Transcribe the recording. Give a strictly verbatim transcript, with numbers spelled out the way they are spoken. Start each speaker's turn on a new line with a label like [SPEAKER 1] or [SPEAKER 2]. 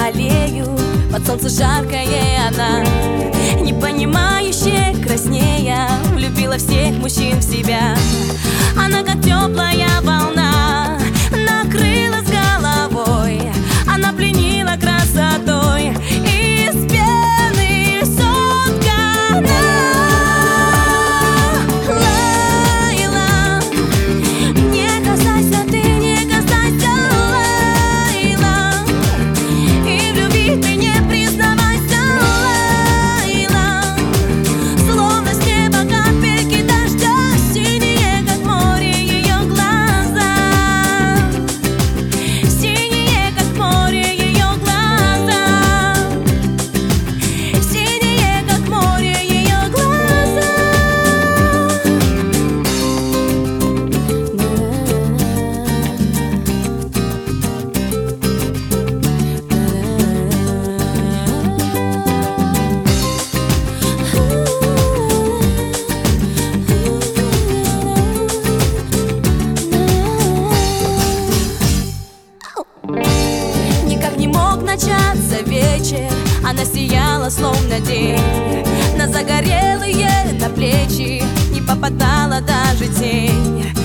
[SPEAKER 1] болею, под солнце жаркое она, не понимающая, краснея, влюбила всех мужчин в себя. Она как теплая волна накрыла с головой, она пленила красотой, из пены соткана. Лейла, не касайся ты, не касайся, Лейла, и в любви ты не признавайся, Лейла, словно с неба капельки дождя, синие, как море, ее глаза, синие, как море, ее глаза, синие, как море, ее глаза. Никак не мог начаться вечер, она сияла словно день, на загорелые, на плечи не попадала даже тень.